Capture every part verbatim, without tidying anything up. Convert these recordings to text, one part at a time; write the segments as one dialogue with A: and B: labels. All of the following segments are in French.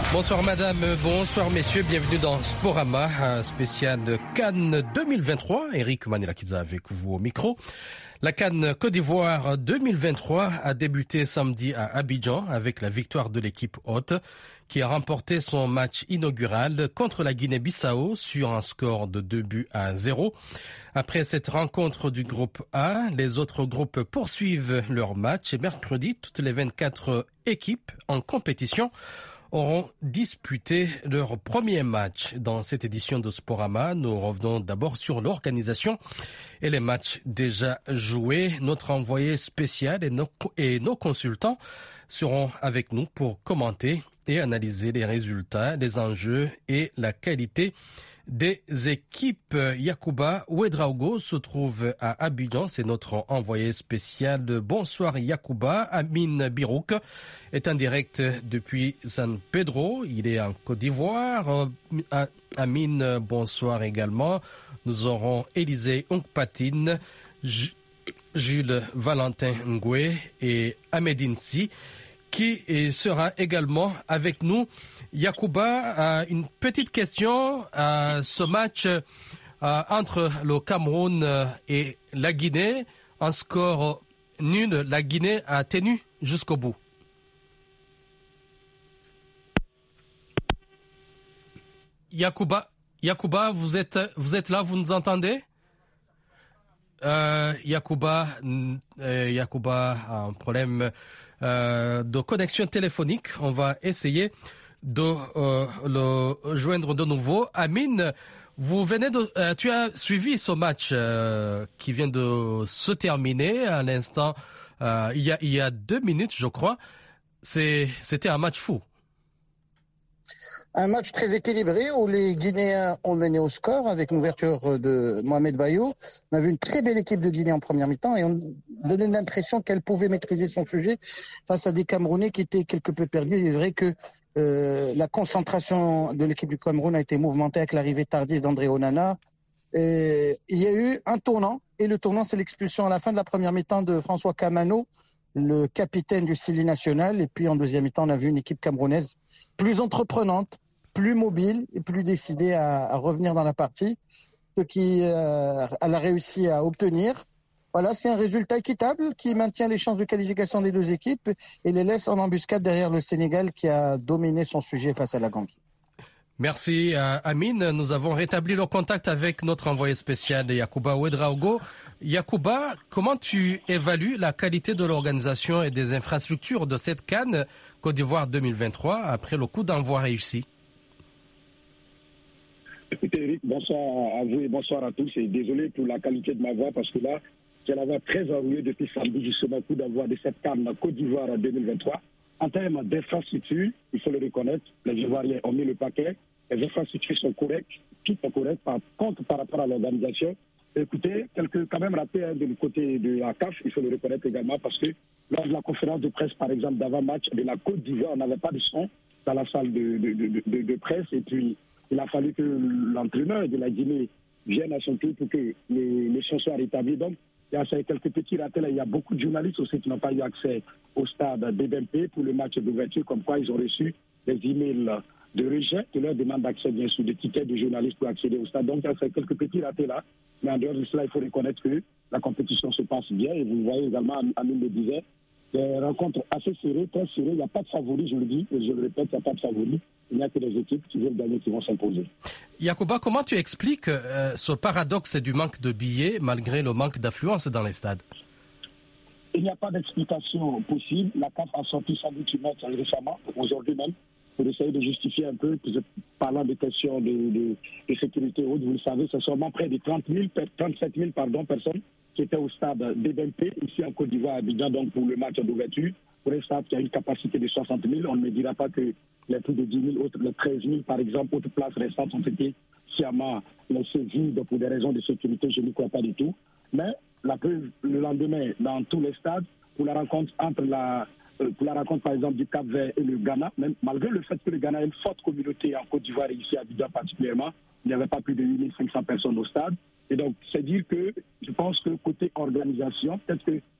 A: Bonsoir madame, bonsoir messieurs, bienvenue dans Sporama, spécial Cannes deux mille vingt-trois. Eric Manelakiza avec vous au micro. La Cannes Côte d'Ivoire deux mille vingt-trois a débuté samedi à Abidjan avec la victoire de l'équipe hôte qui a remporté son match inaugural contre la Guinée-Bissau sur un score de deux buts à zéro. Après cette rencontre du groupe A, les autres groupes poursuivent leur match et mercredi, toutes les vingt-quatre équipes en compétition auront disputé leur premier match. Dans cette édition de Sporama, nous revenons d'abord sur l'organisation et les matchs déjà joués. Notre envoyé spécial et nos, et nos consultants seront avec nous pour commenter et analyser les résultats, les enjeux et la qualité des équipes. Yacouba Ouedraogo se trouve à Abidjan, c'est notre envoyé spécial. Bonsoir Yacouba. Amine Birouk est en direct depuis San Pedro, il est en Côte d'Ivoire. Amine, bonsoir également. Nous aurons Élisée Onkpatine, Jules Valentin Ngwe et Ahmedine Si qui sera également avec nous. Yacouba, une petite question. Ce match entre le Cameroun et la Guinée, un score nul, la Guinée a tenu jusqu'au bout. Yacouba, Yacouba, vous êtes, vous êtes là, vous nous entendez? Euh, Yacouba, euh, Yacouba a un problème Euh, de connexion téléphonique. On va essayer de euh, le joindre de nouveau. Amine, vous venez de, euh, tu as suivi ce match euh, qui vient de se terminer à l'instant. Euh, il y a il y a deux minutes, je crois. C'est c'était un match fou.
B: Un match très équilibré où les Guinéens ont mené au score avec une ouverture de Mohamed Bayou. On a vu une très belle équipe de Guinée en première mi-temps et on donnait l'impression qu'elle pouvait maîtriser son sujet face à des Camerounais qui étaient quelque peu perdus. Il est vrai que euh, la concentration de l'équipe du Cameroun a été mouvementée avec l'arrivée tardive d'André Onana. Et il y a eu un tournant et le tournant, c'est l'expulsion à la fin de la première mi-temps de François Kamano, le capitaine du Sili national. Et puis en deuxième mi-temps, on a vu une équipe camerounaise plus entreprenante, plus mobile et plus décidée à, à revenir dans la partie, ce qui euh, elle a réussi à obtenir. Voilà, c'est un résultat équitable qui maintient les chances de qualification des deux équipes et les laisse en embuscade derrière le Sénégal qui a dominé son sujet face à la Gambie.
A: Merci euh, Amine. Nous avons rétabli le contact avec notre envoyé spécial Yacouba Ouedraogo. Yacouba, comment tu évalues la qualité de l'organisation et des infrastructures de cette Cannes Côte d'Ivoire deux mille vingt-trois après le coup d'envoi réussi?
C: Écoutez Eric, bonsoir à vous et bonsoir à tous et désolé pour la qualité de ma voix parce que là, j'ai la voix très enrouée depuis samedi justement coup d'envoi de cette Cannes Côte d'Ivoire deux mille vingt-trois. En termes d'infrastructures, il faut le reconnaître, les Ivoiriens ont mis le paquet, les infrastructures sont correctes, tout est correct. Par contre, par rapport à l'organisation, écoutez, quelques quand même ratés hein, du côté de la C A F, il faut le reconnaître également parce que lors de la conférence de presse, par exemple, d'avant-match de la Côte d'Ivoire, on n'avait pas de son dans la salle de, de, de, de, de presse et puis il a fallu que l'entraîneur de la Guinée vienne à son tour pour que les, les sons soient rétablis. Donc, il y a quelques petits ratés là. Il y a beaucoup de journalistes aussi qui n'ont pas eu accès au stade B B M P pour le match d'ouverture, comme quoi ils ont reçu des emails de rejet qui leur demandent d'accès, bien sûr, des tickets de journalistes pour accéder au stade. Donc, il y a quelques petits ratés là. Mais en dehors de cela, il faut reconnaître que la compétition se passe bien. Et vous voyez également, Amine le disait, des rencontres assez serrées, très serrées. Il n'y a pas de favori, je le dis, et je le répète, il n'y a pas de favori. Il n'y a que des équipes qui viennent gagner, qui vont s'imposer.
A: Yacouba, comment tu expliques euh, ce paradoxe du manque de billets malgré le manque d'affluence dans les stades?
C: Il n'y a pas d'explication possible. La C A F a sorti sans doute une note récemment, aujourd'hui même, pour essayer de justifier un peu, parlant de questions de, de, de sécurité haute. Vous le savez, ce sont seulement près de trente mille, trente-sept mille pardon, personnes qui étaient au stade B B M P, ici en Côte d'Ivoire, à Abidjan, donc pour le match d'ouverture. Pour un stade qui a une capacité de soixante mille, on ne me dira pas que les plus de dix mille, autres, les treize mille par exemple, autres places restantes ont été sciemment laissées vides pour des raisons de sécurité, je n'y crois pas du tout. Mais la preuve, le lendemain, dans tous les stades, pour la rencontre entre la, euh, pour la rencontre par exemple du Cap-Vert et le Ghana, même malgré le fait que le Ghana a une forte communauté en Côte d'Ivoire et ici à Abidjan particulièrement, il n'y avait pas plus de huit mille cinq cents personnes au stade. Et donc, c'est dire que je pense que côté organisation, peut-être que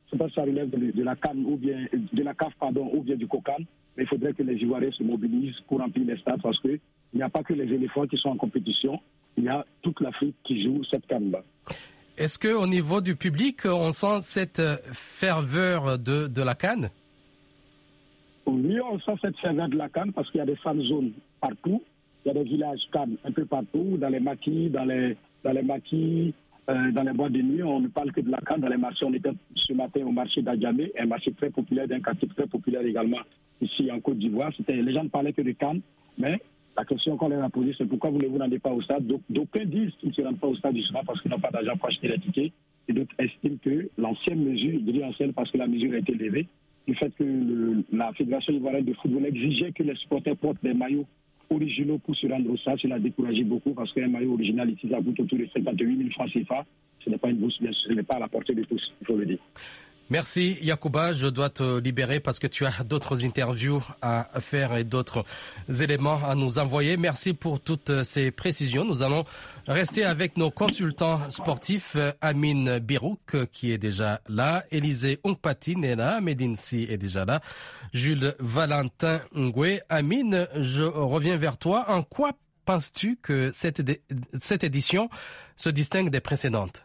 C: sais pas si ça relève de, de la C A N ou bien de la C A F pardon ou bien du COCAN, mais il faudrait que les Ivoiriens se mobilisent pour remplir les stades parce que il n'y a pas que les éléphants qui sont en compétition, il y a toute l'Afrique qui joue cette C A N-là.
A: Est-ce qu'au niveau du public, on sent cette ferveur de, de la C A N?
C: Oui, on sent cette ferveur de la C A N parce qu'il y a des fan zones partout. Il y a des villages C A N un peu partout, dans les maquis, dans les, dans les maquis, euh, dans les boîtes de nuit. On ne parle que de la C A N. Dans les marchés, on était ce matin au marché d'Adjamé, un marché très populaire, d'un quartier très populaire également ici en Côte d'Ivoire. C'était, les gens ne parlaient que de C A N, mais la question qu'on leur a posée, c'est pourquoi vous ne vous rendez pas au stade. Donc, d'aucuns disent qu'ils ne se rendent pas au stade justement parce qu'ils n'ont pas d'argent pour acheter les tickets. Et d'autres estiment que l'ancienne mesure, je dis ancienne parce que la mesure a été levée, du fait que le, la Fédération ivoirienne de football exigeait que les supporters portent des maillots originaux pour se rendre au stade, cela a découragé beaucoup parce qu'un maillot original ici, ça coûte autour de cinquante-huit mille francs C F A. Ce n'est pas une bourse, ce n'est pas à la portée de tous, il faut le dire.
A: Merci Yacouba, je dois te libérer parce que tu as d'autres interviews à faire et d'autres éléments à nous envoyer. Merci pour toutes ces précisions. Nous allons rester avec nos consultants sportifs, Amine Birouk qui est déjà là, Élisée Onkpatine est là, Medinsi est déjà là, Jules Valentin Ngwe. Amine, je reviens vers toi. En quoi penses-tu que cette, cette édition se distingue des précédentes?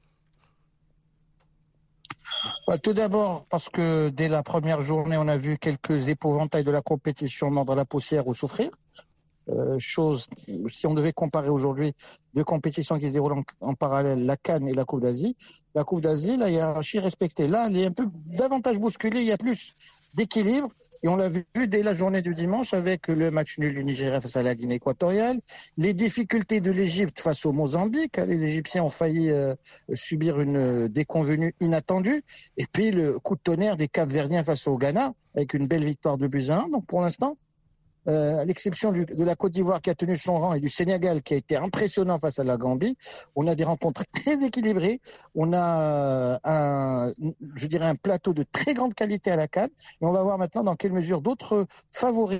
B: Tout d'abord, parce que dès la première journée, on a vu quelques épouvantails de la compétition mordre la poussière ou souffrir. Euh, chose, si on devait comparer aujourd'hui deux compétitions qui se déroulent en, en parallèle, la C A N et la Coupe d'Asie, la Coupe d'Asie, la hiérarchie respectée. Là, elle est un peu davantage bousculée, il y a plus d'équilibre. Et on l'a vu dès la journée du dimanche avec le match nul du Nigeria face à la Guinée équatoriale, les difficultés de l'Égypte face au Mozambique. Les Égyptiens ont failli euh, subir une déconvenue inattendue. Et puis le coup de tonnerre des Cap-Verdiens face au Ghana avec une belle victoire de buts à un. Donc pour l'instant, Euh, à l'exception du, de la Côte d'Ivoire qui a tenu son rang et du Sénégal qui a été impressionnant face à la Gambie, on a des rencontres très équilibrées. On a euh, un, je dirais un plateau de très grande qualité à la C A N. Et on va voir maintenant dans quelle mesure d'autres favoris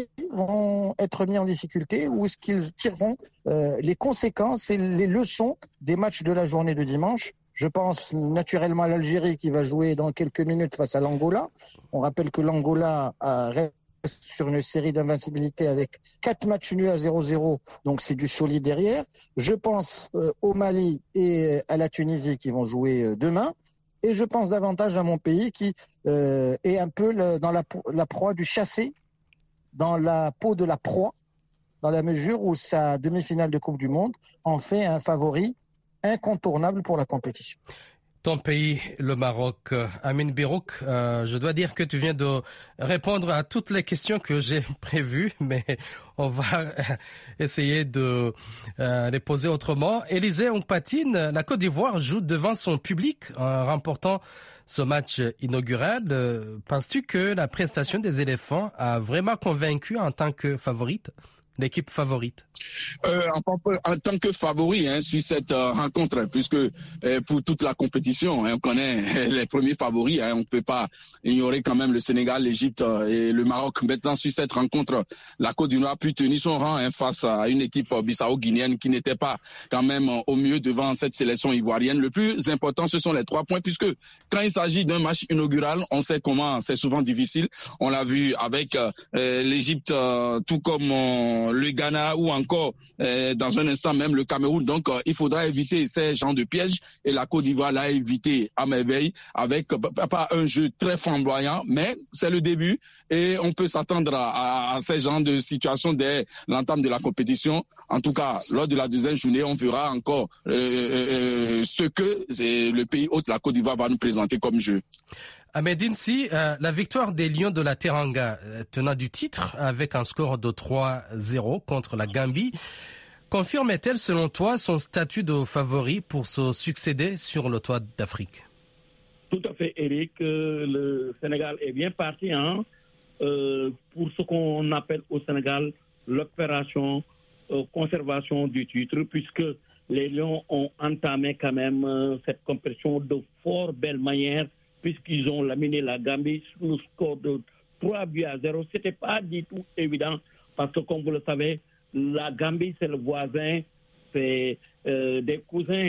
B: vont être mis en difficulté ou est-ce qu'ils tireront euh, les conséquences et les leçons des matchs de la journée de dimanche. Je pense naturellement à l'Algérie qui va jouer dans quelques minutes face à l'Angola. On rappelle que l'Angola a sur une série d'invincibilité avec quatre matchs nuls à zéro zéro, donc c'est du solide derrière. Je pense euh, au Mali et à la Tunisie qui vont jouer euh, demain, et je pense davantage à mon pays qui euh, est un peu le, dans la, la proie du chassé, dans la peau de la proie, dans la mesure où sa demi-finale de Coupe du Monde en fait un favori incontournable pour la compétition.
A: Ton pays, le Maroc. Amine Birouk, euh, je dois dire que tu viens de répondre à toutes les questions que j'ai prévues, mais on va essayer de euh, les poser autrement. Élisée Onkpatine, la Côte d'Ivoire joue devant son public en remportant ce match inaugural. Euh, penses-tu que la prestation des éléphants a vraiment convaincu en tant que favorite, l'équipe favorite?
D: Euh, en, en tant que favori hein, sur cette euh, rencontre, puisque euh, pour toute la compétition, hein, on connaît les premiers favoris, hein, on ne peut pas ignorer quand même le Sénégal, l'Égypte euh, et le Maroc. Maintenant, sur cette rencontre, la Côte d'Ivoire a pu tenir son rang hein, face à une équipe euh, bissau-guinéenne qui n'était pas quand même euh, au mieux devant cette sélection ivoirienne. Le plus important, ce sont les trois points, puisque quand il s'agit d'un match inaugural, on sait comment c'est souvent difficile. On l'a vu avec euh, l'Égypte, euh, tout comme euh, le Ghana ou encore Encore, euh, dans un instant même le Cameroun. Donc euh, il faudra éviter ces genres de pièges et la Côte d'Ivoire l'a évité à merveille avec euh, pas un jeu très flamboyant, mais c'est le début et on peut s'attendre à, à, à ces genres de situations dès l'entame de la compétition. En tout cas, lors de la deuxième journée, on verra encore euh, euh, ce que le pays hôte, la Côte d'Ivoire, va nous présenter comme jeu.
A: Ahmedinsi, euh, la victoire des Lions de la Teranga, euh, tenant du titre avec un score de trois zéro contre la Gambie, confirme-t-elle selon toi son statut de favori pour se succéder sur le toit d'Afrique?
E: Tout à fait, Eric. Euh, le Sénégal est bien parti hein, euh, pour ce qu'on appelle au Sénégal l'opération euh, conservation du titre, puisque les Lions ont entamé quand même euh, cette compétition de fort belle manière, puisqu'ils ont laminé la Gambie sur le score de trois buts à zéro. Ce n'était pas du tout évident, parce que comme vous le savez, la Gambie, c'est le voisin, c'est euh, des cousins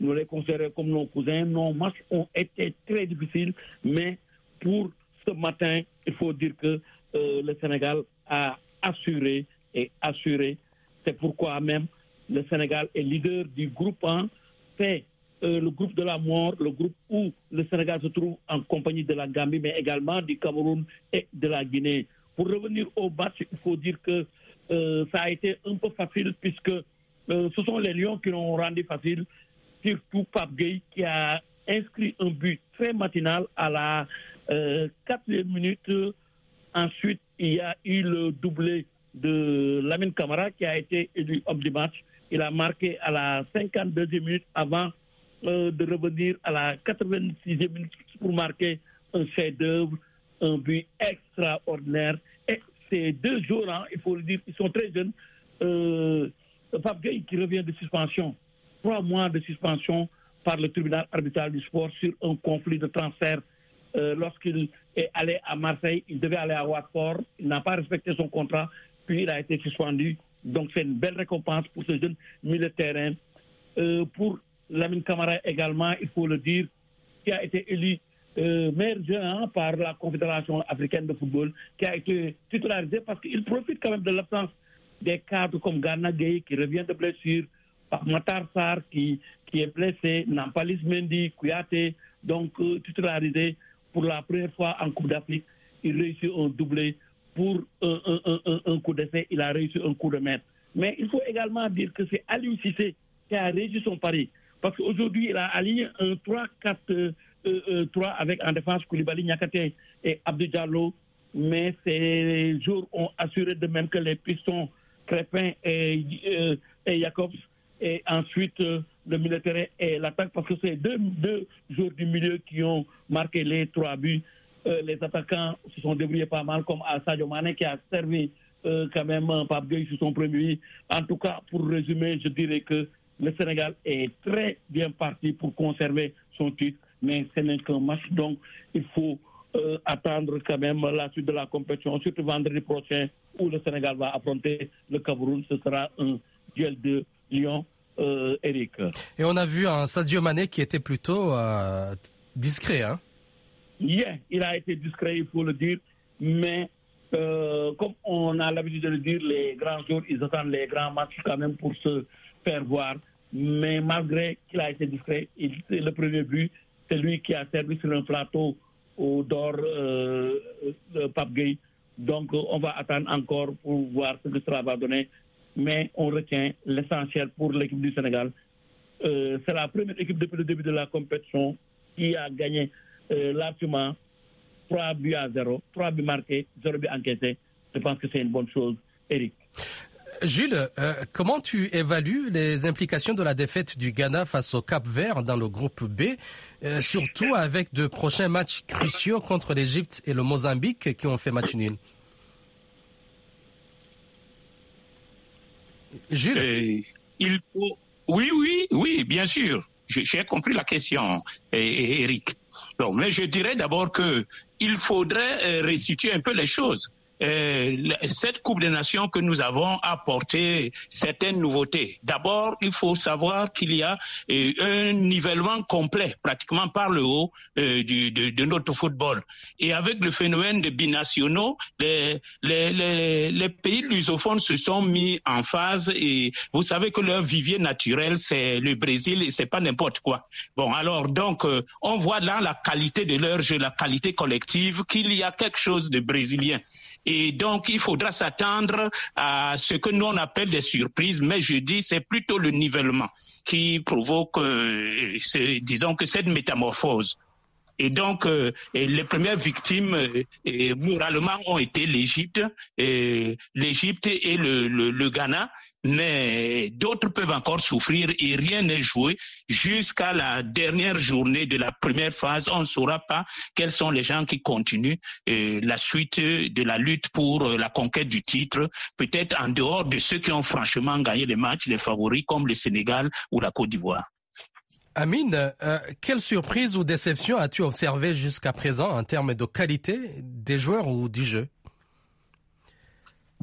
E: nous les considérons comme nos cousins. Nos matchs ont été très difficiles, mais pour ce matin, il faut dire que euh, le Sénégal a assuré et assuré. C'est pourquoi même le Sénégal est leader du groupe un. C'est euh, le groupe de la mort, le groupe où le Sénégal se trouve en compagnie de la Gambie, mais également du Cameroun et de la Guinée. Pour revenir au match, il faut dire que euh, ça a été un peu facile puisque euh, ce sont les Lions qui l'ont rendu facile, surtout Pape Gueye qui a inscrit un but très matinal à la euh, quatrième minute. Ensuite, il y a eu le doublé de Lamine Camara qui a été élu homme du match. Il a marqué à la cinquante-deuxième minute avant euh, de revenir à la quatre-vingt-sixième minute pour marquer un chef-d'œuvre, un but extraordinaire. Et ces deux jours, hein, il faut le dire, ils sont très jeunes. Euh, Pape Gueye qui revient de suspension, trois mois de suspension par le tribunal arbitral du sport sur un conflit de transfert. Euh, lorsqu'il est allé à Marseille, il devait aller à Watford, il n'a pas respecté son contrat, puis il a été suspendu. Donc c'est une belle récompense pour ce jeune milieu de terrain. Euh, pour Lamine Camara également, il faut le dire, qui a été élu euh, meilleur jeune hein, par la Confédération africaine de football, qui a été titularisé parce qu'il profite quand même de l'absence des cadres comme Gana Gueye qui revient de blessure, par Matar Sarr qui, qui est blessé, Nampalis Mendy, Kouyaté, donc euh, titularisé pour la première fois en Coupe d'Afrique. Il réussit un doublé. Pour un, un, un, un coup d'essai, il a réussi un coup de maître. Mais il faut également dire que c'est Aliou Cissé qui a réussi son pari. Parce qu'aujourd'hui, il a aligné un trois quatre trois avec en défense Koulibaly, Niakhaté et Abdou Diallo. Mais ces jours ont assuré de même que les pistons Crépin et, euh, et Jacobs. Et ensuite, euh, le militaire et l'attaque. Parce que c'est deux, deux joueurs du milieu qui ont marqué les trois buts. Euh, les attaquants se sont débrouillés pas mal, comme Sadio Mané qui a servi euh, quand même Pape Gueye sur son premier. En tout cas, pour résumer, je dirais que le Sénégal est très bien parti pour conserver son titre, mais ce n'est qu'un match, donc il faut euh, attendre quand même la suite de la compétition, surtout vendredi prochain où le Sénégal va affronter le Cameroun. Ce sera un duel de Lyon, euh, Eric.
A: Et on a vu un Sadio Mané qui était plutôt euh, discret, hein?
E: Yeah, il a été discret, il faut le dire, mais euh, comme on a l'habitude de le dire, les grands jours, ils attendent les grands matchs quand même pour se faire voir. Mais malgré qu'il a été discret, il, le premier but, c'est lui qui a servi sur un plateau au d'or euh, de Pape Gueye. Donc on va attendre encore pour voir ce que cela va donner. Mais on retient l'essentiel pour l'équipe du Sénégal. Euh, c'est la première équipe depuis le début de la compétition qui a gagné Euh, largement trois buts à zéro, trois buts marqués, zéro but encaissé. Je pense que c'est une bonne chose, Eric.
A: Jules, euh, comment tu évalues les implications de la défaite du Ghana face au Cap-Vert dans le groupe B, euh, surtout avec de prochains matchs cruciaux contre l'Égypte et le Mozambique qui ont fait match nul? Jules
F: euh, il faut... Oui, oui, oui, bien sûr. J'ai compris la question, Eric. Bon, mais je dirais d'abord que il faudrait restituer un peu les choses. Euh, cette Coupe des Nations que nous avons apporté certaines nouveautés. D'abord, il faut savoir qu'il y a euh, un nivellement complet, pratiquement par le haut, euh, du, de, de notre football. Et avec le phénomène de binationaux, les, les, les, les pays lusophones se sont mis en phase et vous savez que leur vivier naturel, c'est le Brésil et c'est pas n'importe quoi. Bon, alors donc, euh, on voit là la qualité de leur jeu, la qualité collective, qu'il y a quelque chose de brésilien. Et donc, il faudra s'attendre à ce que nous on appelle des surprises, mais je dis c'est plutôt le nivellement qui provoque, euh, disons que cette métamorphose. Et donc, euh, et les premières victimes, euh, moralement, ont été l'Égypte, euh, l'Égypte et le, le, le Ghana, mais d'autres peuvent encore souffrir et rien n'est joué jusqu'à la dernière journée de la première phase. On ne saura pas quels sont les gens qui continuent euh, la suite de la lutte pour euh, la conquête du titre, peut-être en dehors de ceux qui ont franchement gagné les matchs, les favoris comme le Sénégal ou la Côte d'Ivoire.
A: Amine, euh, quelle surprise ou déception as-tu observé jusqu'à présent en termes de qualité des joueurs ou du jeu?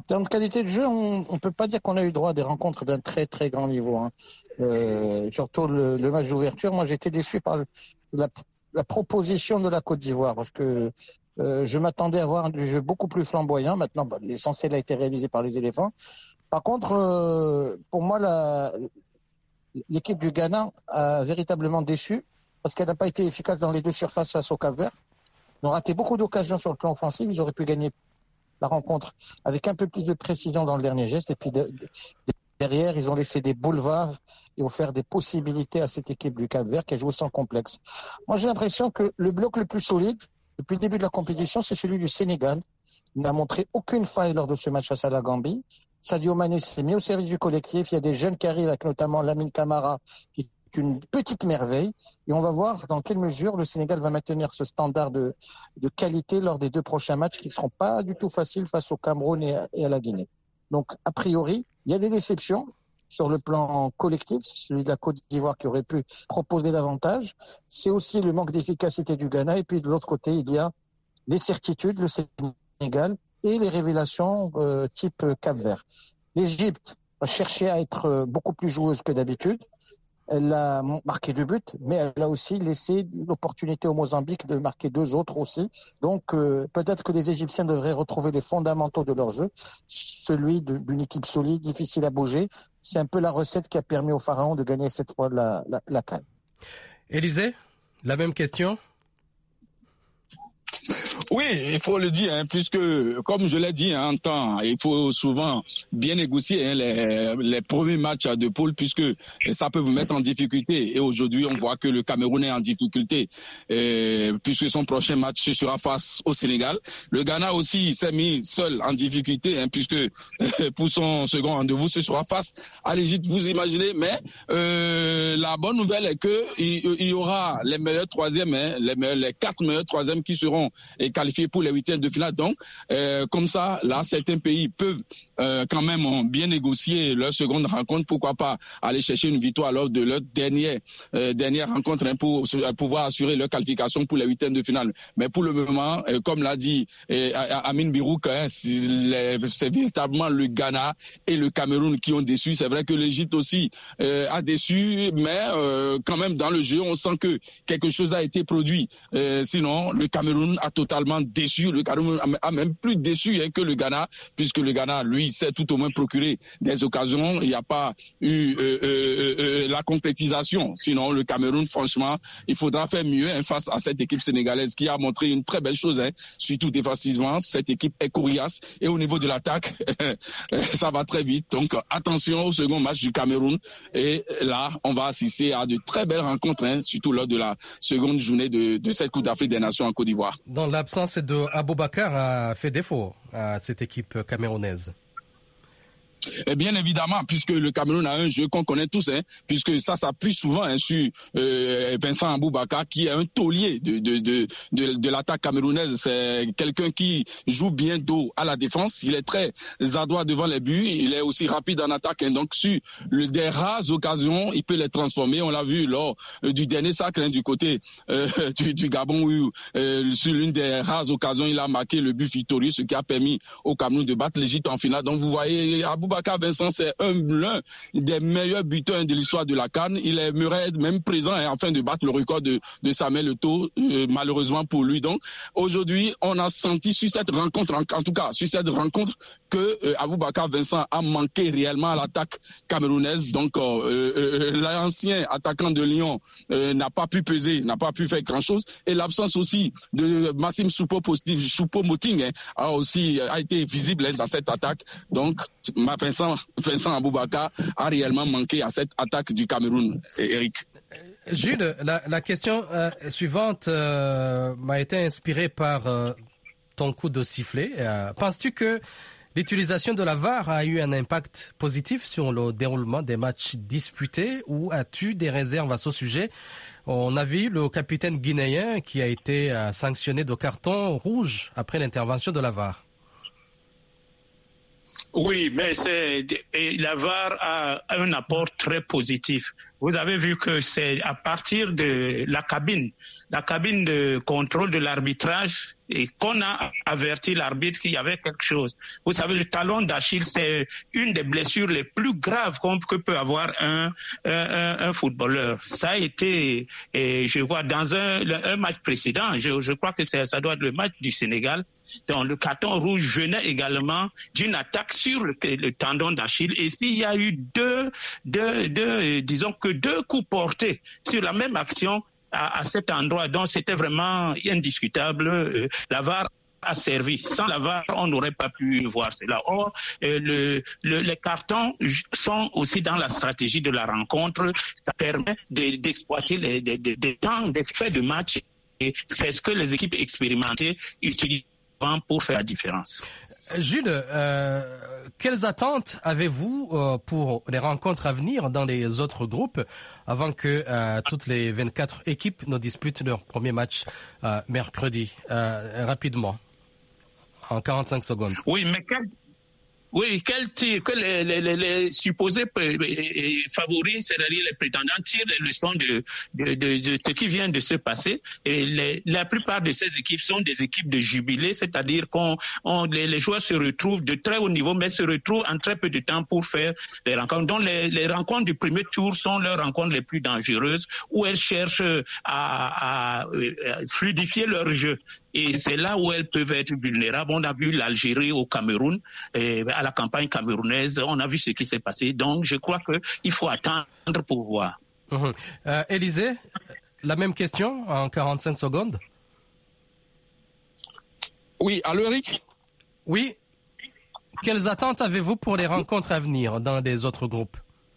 B: Dans qualité de jeu, on ne peut pas dire qu'on a eu droit à des rencontres d'un très très grand niveau. Hein. Euh, surtout le, le match d'ouverture, moi j'étais déçu par le, la, la proposition de la Côte d'Ivoire parce que euh, je m'attendais à voir du jeu beaucoup plus flamboyant. Maintenant, bah, l'essentiel a été réalisé par les éléphants. Par contre, euh, pour moi, la, l'équipe du Ghana a véritablement déçu parce qu'elle n'a pas été efficace dans les deux surfaces face au Cap-Vert. Ils ont raté beaucoup d'occasions sur le plan offensif. Ils auraient pu gagner la rencontre avec un peu plus de précision dans le dernier geste. Et puis de, de, derrière, ils ont laissé des boulevards et offert des possibilités à cette équipe du Cap-Vert qui a joué sans complexe. Moi, j'ai l'impression que le bloc le plus solide depuis le début de la compétition, c'est celui du Sénégal. Il n'a montré aucune faille lors de ce match face à la Gambie. Sadio Mané s'est mis au service du collectif. Il y a des jeunes qui arrivent avec notamment Lamine Camara qui est une petite merveille. Et on va voir dans quelle mesure le Sénégal va maintenir ce standard de, de qualité lors des deux prochains matchs qui ne seront pas du tout faciles face au Cameroun et à, et à la Guinée. Donc, a priori, il y a des déceptions sur le plan collectif, celui de la Côte d'Ivoire qui aurait pu proposer davantage. C'est aussi le manque d'efficacité du Ghana. Et puis de l'autre côté, il y a les certitudes, le Sénégal et les révélations euh, type Cap-Vert. L'Égypte a cherché à être beaucoup plus joueuse que d'habitude. Elle a marqué deux buts, mais elle a aussi laissé l'opportunité au Mozambique de marquer deux autres aussi. Donc euh, peut-être que les Égyptiens devraient retrouver les fondamentaux de leur jeu, celui de, d'une équipe solide, difficile à bouger. C'est un peu la recette qui a permis au Pharaon de gagner cette fois la, la, la CAN.
A: Élisée, la même question?
D: Oui, il faut le dire, hein, puisque, comme je l'ai dit hein, en temps, il faut souvent bien négocier hein, les, les premiers matchs de poule, puisque ça peut vous mettre en difficulté. Et aujourd'hui, on voit que le Cameroun est en difficulté, et, puisque son prochain match sera face au Sénégal. Le Ghana aussi s'est mis seul en difficulté, hein, puisque pour son second rendez-vous, ce sera face à l'Égypte. Vous imaginez, mais euh, la bonne nouvelle est que il, il y aura les meilleurs troisièmes, hein, les, meilleurs, les quatre meilleurs troisièmes qui seront et qualifiés pour les huitièmes de finale. Donc, euh, comme ça, là, certains pays peuvent euh, quand même bien négocier leur seconde rencontre. Pourquoi pas aller chercher une victoire lors de leur dernière euh, dernière rencontre hein, pour euh, pouvoir assurer leur qualification pour les huitièmes de finale. Mais pour le moment, euh, comme l'a dit euh, Amine Birouk, hein, c'est, c'est véritablement le Ghana et le Cameroun qui ont déçu. C'est vrai que l'Égypte aussi euh, a déçu, mais euh, quand même dans le jeu, on sent que quelque chose a été produit. Euh, sinon, le Cameroun a totalement déçu. Le Cameroun a même plus déçu hein, que le Ghana, puisque le Ghana, lui, s'est tout au moins procuré des occasions. Il n'y a pas eu euh, euh, euh, la concrétisation. Sinon, le Cameroun, franchement, il faudra faire mieux hein, face à cette équipe sénégalaise qui a montré une très belle chose, hein, surtout défensivement. Cette équipe est coriace et au niveau de l'attaque, ça va très vite. Donc, attention au second match du Cameroun. Et là, on va assister à de très belles rencontres, hein, surtout lors de la seconde journée de, de cette Coupe d'Afrique des Nations en Côte d'Ivoire.
A: Dans l'absence de Aboubakar a fait défaut à cette équipe camerounaise.
D: Et bien évidemment, puisque le Cameroun a un jeu qu'on connaît tous, hein, puisque ça s'appuie souvent hein, sur euh, Vincent Aboubakar, qui est un taulier de, de, de, de, de l'attaque camerounaise. C'est quelqu'un qui joue bien dos à la défense. Il est très adroit devant les buts. Il est aussi rapide en attaque. Hein, donc, sur le, des rares occasions, il peut les transformer. On l'a vu lors euh, du dernier sacre hein, du côté euh, du, du Gabon, où euh, sur l'une des rares occasions, il a marqué le but victorieux, ce qui a permis au Cameroun de battre l'Égypte en finale. Donc, vous voyez, Aboubakar Aboubakar Vincent, c'est un, l'un des meilleurs buteurs de l'histoire de la CAN. Il aimerait être même présent hein, afin de battre le record de, de Samuel Eto'o, euh, malheureusement pour lui. Donc, aujourd'hui, on a senti sur cette rencontre, en, en tout cas, sur cette rencontre, que euh, Aboubakar Vincent a manqué réellement à l'attaque camerounaise. Donc, euh, euh, l'ancien attaquant de Lyon euh, n'a pas pu peser, n'a pas pu faire grand-chose. Et l'absence aussi de Massim Choupo-Moting hein, a aussi a été visible hein, dans cette attaque. Donc, Vincent, Vincent Aboubakar a réellement manqué à cette attaque du Cameroun. Eric.
A: Jules, la, la question euh, suivante euh, m'a été inspirée par euh, ton coup de sifflet. Euh, penses-tu que l'utilisation de la V A R a eu un impact positif sur le déroulement des matchs disputés ou as-tu des réserves à ce sujet? On a vu le capitaine guinéen qui a été euh, sanctionné de carton rouge après l'intervention de la V A R.
F: Oui, mais c'est, la V A R a un apport très positif vous avez vu que c'est à partir de la cabine, la cabine de contrôle de l'arbitrage, et qu'on a averti l'arbitre qu'il y avait quelque chose. Vous savez, le talon d'Achille, c'est une des blessures les plus graves qu'on, que peut avoir un, un, un footballeur. Ça a été, et je vois, dans un, un match précédent, je, je crois que c'est, ça doit être le match du Sénégal, dont le carton rouge venait également d'une attaque sur le, le tendon d'Achille. Et s'il y a eu deux, deux, deux, disons que deux coups portés sur la même action, À, à cet endroit, donc c'était vraiment indiscutable. Euh, la V A R a servi. Sans la V A R, on n'aurait pas pu voir cela. Or, euh, le, le, les cartons sont aussi dans la stratégie de la rencontre. Ça permet de, d'exploiter les, des, des, des temps d'effet de match. Et c'est ce que les équipes expérimentées utilisent pour faire la différence.
A: Jules, euh, quelles attentes avez-vous euh, pour les rencontres à venir dans les autres groupes avant que euh, toutes les vingt-quatre équipes ne disputent leur premier match euh, mercredi, euh, rapidement, en quarante-cinq secondes?
F: Oui, mais quel... Oui, quel tir, que les, les, les, les supposés favoris, c'est-à-dire les prétendants, tirent les leçons de, de, de, de ce qui vient de se passer. Et les, la plupart de ces équipes sont des équipes de jubilés, c'est-à-dire qu'on on, les, les joueurs se retrouvent de très haut niveau, mais se retrouvent en très peu de temps pour faire les rencontres. Donc les, les rencontres du premier tour sont leurs rencontres les plus dangereuses, où elles cherchent à, à, à fluidifier leur jeu. Et c'est là où elles peuvent être vulnérables. On a vu l'Algérie au Cameroun, et à la campagne camerounaise, on a vu ce qui s'est passé. Donc, je crois qu'il faut attendre pour voir.
A: Mmh. Euh, Élisée, la même question en quarante-cinq secondes.
D: Oui, allô Eric?
A: Oui. Quelles attentes avez-vous pour les rencontres à venir dans les autres groupes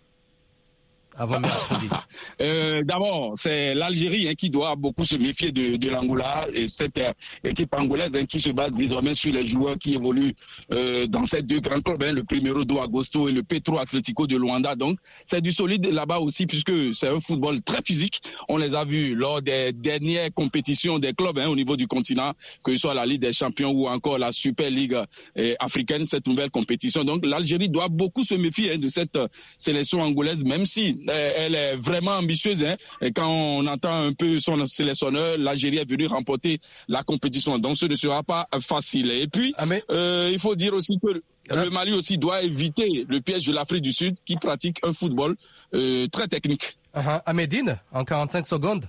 A: avant mercredi?
D: euh, D'abord, c'est l'Algérie hein, qui doit beaucoup se méfier de, de l'Angola et cette euh, équipe angolaise hein, qui se base désormais sur les joueurs qui évoluent euh, dans ces deux grands clubs, hein, le Primeiro do Agosto et le Petro Atlético de Luanda. Donc, c'est du solide là-bas aussi puisque c'est un football très physique. On les a vus lors des dernières compétitions des clubs hein, au niveau du continent, que ce soit la Ligue des Champions ou encore la Super Ligue euh, africaine, cette nouvelle compétition. Donc, l'Algérie doit beaucoup se méfier hein, de cette euh, sélection angolaise, même si elle est vraiment ambitieuse. Hein. Et quand on entend un peu son sélectionneur, l'Algérie est venue remporter la compétition. Donc ce ne sera pas facile. Et puis, ah mais... euh, il faut dire aussi que le Mali aussi doit éviter le piège de l'Afrique du Sud qui pratique un football euh, très technique.
A: Uh-huh. Amédine, en quarante-cinq secondes.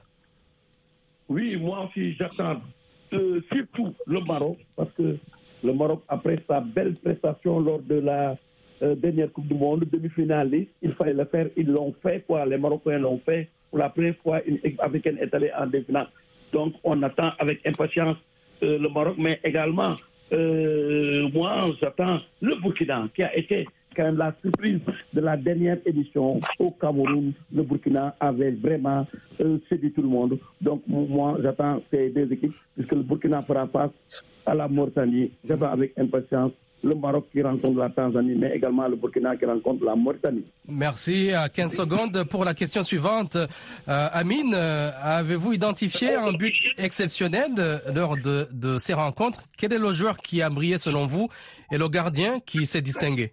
E: Oui, moi aussi j'attends euh, surtout le Maroc, parce que le Maroc, après sa belle prestation lors de la Euh, dernière Coupe du Monde, demi-finaliste, il fallait le faire, ils l'ont fait, quoi. Les Marocains l'ont fait. Pour la première fois, une équipe africaine est allée en demi-finale. Donc, on attend avec impatience euh, le Maroc, mais également, euh, moi, j'attends le Burkina, qui a été quand même la surprise de la dernière édition au Cameroun. Le Burkina avait vraiment euh, séduit tout le monde. Donc, moi, j'attends ces deux équipes, puisque le Burkina fera face à la Mauritanie. J'attends avec impatience le Maroc qui rencontre la Tanzanie, mais également le Burkina qui rencontre la Mauritanie.
A: Merci. À quinze secondes pour la question suivante. Euh, Amine, euh, avez-vous identifié un but exceptionnel euh, lors de, de ces rencontres? Quel est le joueur qui a brillé selon vous et le gardien qui s'est distingué?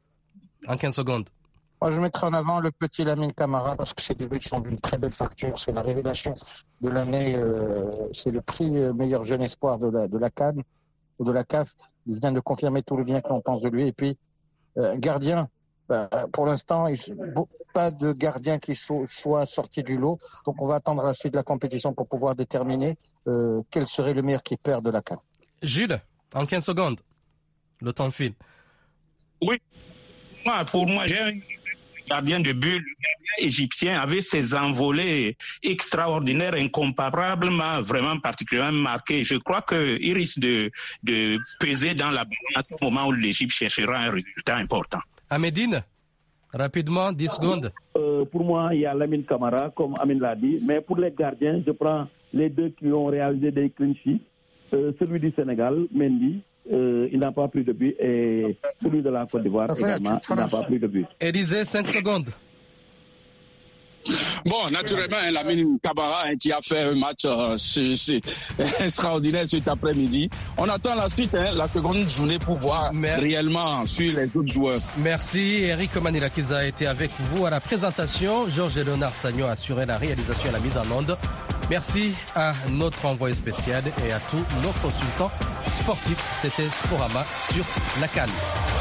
A: En quinze secondes.
B: Moi, je mettrai en avant le petit Lamine Camara parce que ces deux buts sont d'une très belle facture. C'est la révélation de l'année. Euh, c'est le prix euh, meilleur jeune espoir de la, de la CAN ou de la C A F. Il vient de confirmer tout le bien que l'on pense de lui. Et puis, euh, gardien, bah, pour l'instant, il pas de gardien qui so, soit sorti du lot. Donc, on va attendre la suite de la compétition pour pouvoir déterminer euh, quel serait le meilleur keeper de la CAN.
A: Jules, en quinze secondes, le temps file.
F: Oui, moi, pour moi, j'ai un gardien de but. Le gardien égyptien avait ses envolées extraordinaires, incomparablement, vraiment particulièrement marquées. Je crois qu'il risque de, de peser dans la balance à ce moment où l'Égypte cherchera un résultat important.
A: Amédine, rapidement, dix secondes.
E: Euh, pour moi, il y a Lamine Camara, comme Amine l'a dit. Mais pour les gardiens, je prends les deux qui ont réalisé des clean sheets. Euh, celui du Sénégal, Mendy, euh, il n'a pas pris de but. Et celui de la Côte d'Ivoire également, il n'a pas pris de but.
A: Élisée, cinq secondes.
D: Bon, naturellement, hein, Lamine Camara hein, qui a fait un match euh, c'est, c'est extraordinaire cet après-midi. On attend la suite, hein, la seconde journée pour voir Merci. réellement sur les autres joueurs.
A: Merci. Eric Manilakiza a été avec vous à la présentation. Georges Léonard Sagnon a assuré la réalisation et la mise en onde. Merci à notre envoyé spécial et à tous nos consultants sportifs. C'était Sporama sur la CAN.